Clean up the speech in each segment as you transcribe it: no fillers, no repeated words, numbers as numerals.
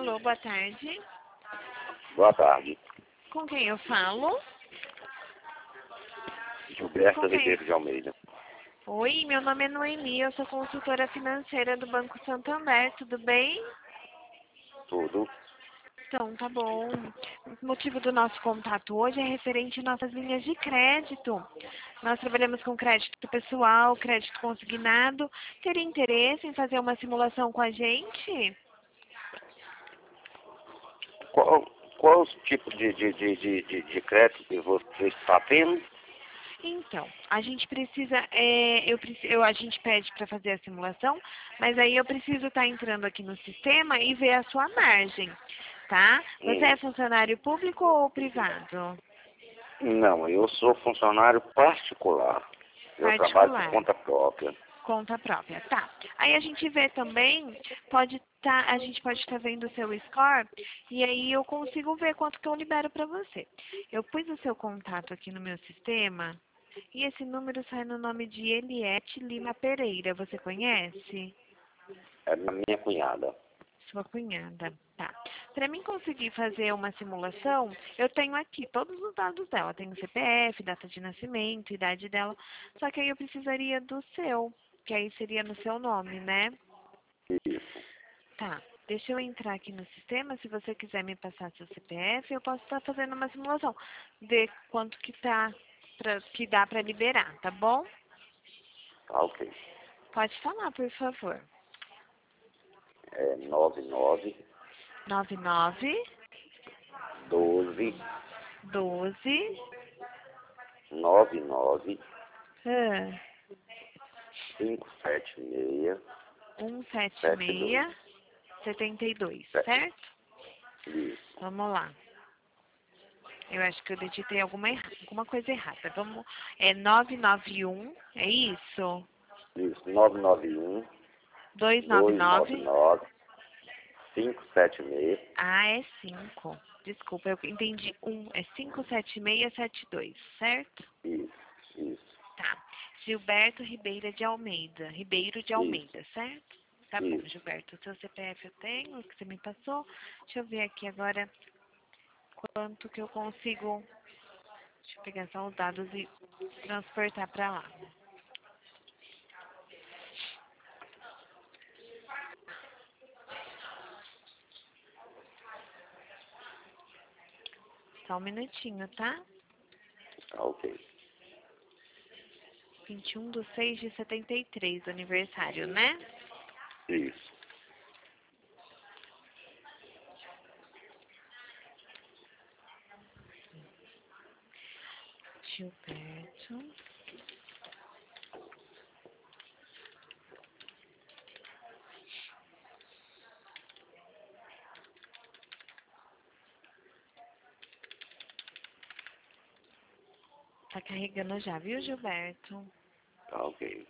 Alô, boa tarde. Boa tarde. Com quem eu falo? Gilberto Com quem? Ribeiro de Almeida. Oi, meu nome é Noemi, eu sou consultora financeira do Banco Santander, tudo bem? Tudo. Então, tá bom. O motivo do nosso contato hoje é referente às nossas linhas de crédito. Nós trabalhamos com crédito pessoal, crédito consignado. Teria interesse em fazer uma simulação com a gente? Qual os tipos de crédito que você está tendo? Então, a gente precisa, a gente pede para fazer a simulação, mas aí eu preciso estar entrando aqui no sistema e ver a sua margem, tá? Você é funcionário público ou privado? Não, eu sou funcionário particular. Eu trabalho por Particular. conta própria. Conta própria, tá. Aí a gente vê também, a gente pode estar vendo o seu score e aí eu consigo ver quanto que eu libero para você. Eu pus o seu contato aqui no meu sistema e esse número sai no nome de Eliette Lima Pereira. Você conhece? É da minha cunhada. Sua cunhada. Tá. Para mim conseguir fazer uma simulação, eu tenho aqui todos os dados dela. Tenho CPF, data de nascimento, idade dela. Só que aí eu precisaria do seu, que aí seria no seu nome, né? Isso. Tá. Deixa eu entrar aqui no sistema. Se você quiser me passar seu CPF, eu posso estar fazendo uma simulação. Ver quanto que que dá para liberar, tá bom? Tá, ok. Pode falar, por favor. É 99 99 12 12 99 ah, 576 72. 176 72, É, certo? isso. Vamos lá. Eu acho que eu digitei alguma coisa errada. É 991, é isso? Isso. 991 299. 299 576. Ah, é 5. Desculpa, eu entendi 1. É 57672, certo? Isso. Isso. Tá. Gilberto Ribeiro de Isso. Almeida, certo? Tá bom, Isso. Gilberto. O seu CPF eu tenho, o que você me passou. Deixa eu ver aqui agora quanto que eu consigo. Deixa eu pegar só os dados e transportar para lá. Só um minutinho, tá? Tá, ok. 21/6/73, aniversário, né? Isso. Gilberto. Tá carregando já, viu, Gilberto? Tá, ok.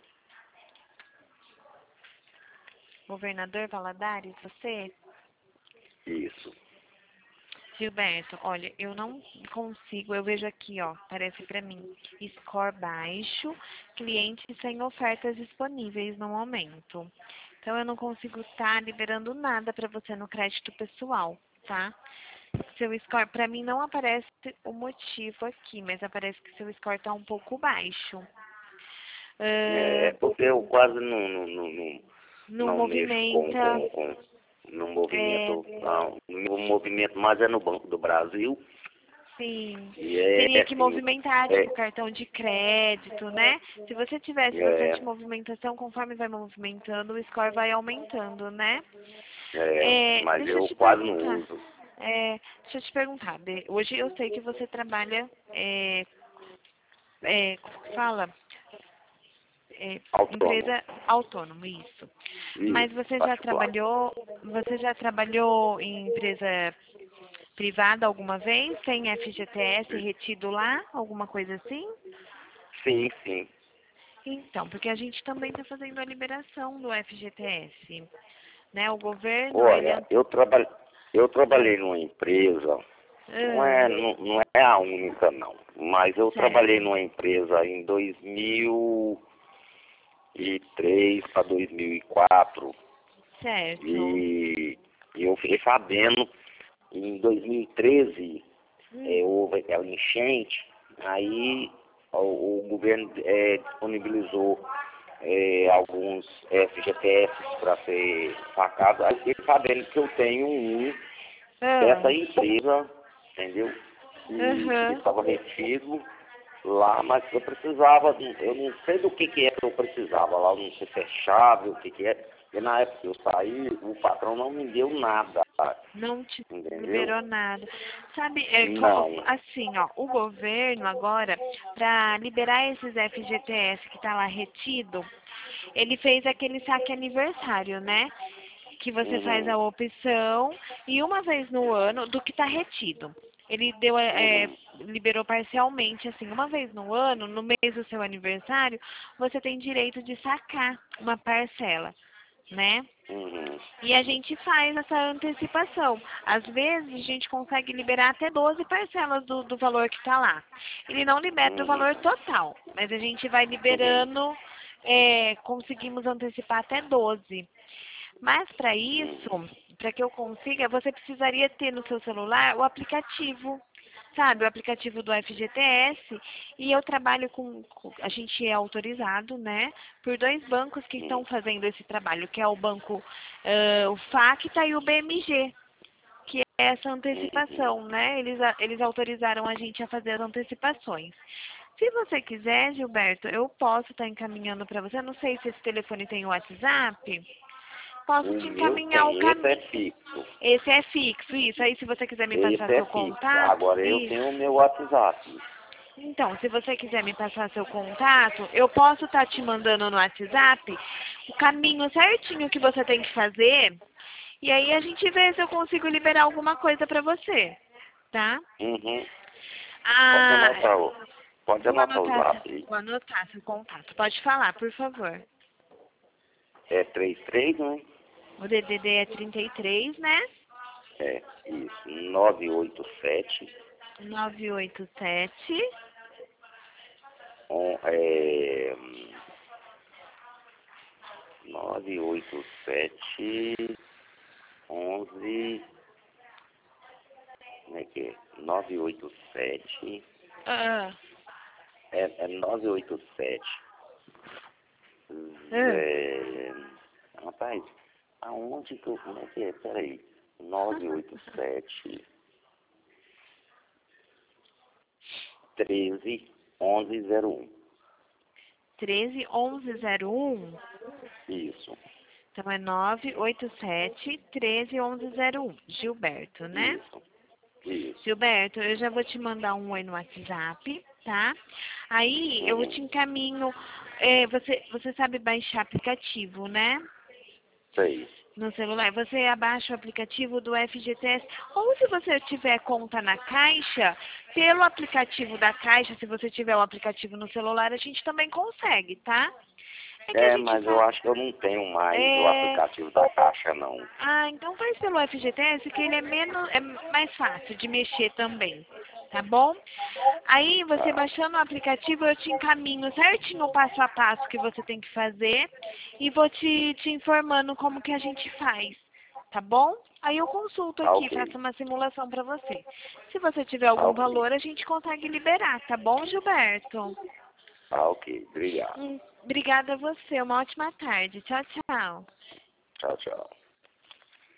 Governador Valadares, você? Isso. Gilberto, olha, eu não consigo, eu vejo aqui, ó, aparece pra mim, score baixo, cliente sem ofertas disponíveis no momento. Então, eu não consigo estar liberando nada pra você no crédito pessoal, tá? Seu score, pra mim não aparece o motivo aqui, mas aparece que seu score tá um pouco baixo. É porque eu quase Não não mexo movimenta, no é, movimento, não. O meu movimento mais é no Banco do Brasil. sim, E teria que assim, movimentar, é, tipo, cartão de crédito, né? Se você tivesse é, bastante movimentação, conforme vai movimentando, o score vai aumentando, né? mas Deixa eu eu te quase não perguntar. uso. Deixa eu te perguntar. Hoje eu sei que você trabalha, como que fala? Autônomo. Empresa autônoma, isso. Mas Isso, particular. você já trabalhou em empresa privada alguma vez? Tem FGTS retido lá? Alguma coisa assim? Sim, sim. Então, porque a gente também está fazendo a liberação do FGTS, né? O governo, ele... Olha, eu trabalhei numa empresa, não é a única não, mas eu trabalhei certo, numa empresa em 2003 para 2004 certo. e E eu fiquei sabendo, em 2013, houve aquela enchente, aí o governo disponibilizou alguns FGTS para ser sacado. Aí fiquei sabendo que eu tenho um dessa empresa, entendeu? E ele estava retido lá, mas eu precisava, eu não sei do que é que eu precisava lá, eu não sei se é chave, o que é. Porque na época que eu saí, o patrão não me deu nada. Não te Entendeu? liberou nada. Sabe, Não. assim, ó, o governo agora, para liberar esses FGTS que tá lá retido, ele fez aquele saque aniversário, né? Que você faz a opção e uma vez no ano do que tá retido. Ele deu, liberou parcialmente, assim, uma vez no ano, no mês do seu aniversário, você tem direito de sacar uma parcela, né? E a gente faz essa antecipação. Às vezes a gente consegue liberar até 12 parcelas do valor que está lá. Ele não libera o valor total, mas a gente vai liberando, conseguimos antecipar até 12. Mas para isso, para que eu consiga, você precisaria ter no seu celular o aplicativo, sabe? O aplicativo do FGTS. E eu trabalho a gente é autorizado, né? Por 2 bancos que estão fazendo esse trabalho, que é o banco, o Facta e o BMG, que é essa antecipação, né? Eles autorizaram a gente a fazer as antecipações. Se você quiser, Gilberto, eu posso estar encaminhando para você. Eu não sei se esse telefone tem o WhatsApp. Posso te encaminhar o caminho. Esse é fixo. Esse é fixo, isso. Aí se você quiser me passar Esse é seu fixo. contato. Agora eu tenho o meu WhatsApp. Então, se você quiser me passar seu contato, eu posso estar te mandando no WhatsApp o caminho certinho que você tem que fazer. E aí a gente vê se eu consigo liberar alguma coisa pra você, tá? Pode anotar o zap. Vou anotar seu contato. Pode falar, por favor. É 33, né? O DDD é 33, né? É, isso. 987. 987. 987 11. Como é que é? 987. É 987. Rapaz, aonde que eu. Como é que é? Peraí. 987 13 1101. 13 1101. Isso. Então é 987 13 1101. Gilberto, né? Isso. Gilberto, eu já vou te mandar um oi no WhatsApp, tá? Aí eu te encaminho. Você sabe baixar aplicativo, né? Sei. No celular, você abaixa o aplicativo do FGTS, ou se você tiver conta na Caixa, pelo aplicativo da Caixa, se você tiver o aplicativo no celular, a gente também consegue, tá? Mas eu acho que eu não tenho mais o aplicativo da Caixa, não. Ah, então faz pelo FGTS, que ele é mais fácil de mexer também, tá bom? Aí, você baixando o aplicativo, eu te encaminho certinho o passo a passo que você tem que fazer e vou te informando como que a gente faz, tá bom? Aí eu consulto aqui, faço uma simulação para você. Se você tiver algum valor, a gente consegue liberar, tá bom, Gilberto? Ok. Obrigado. Obrigada a você. Uma ótima tarde. Tchau, tchau. Tchau, tchau.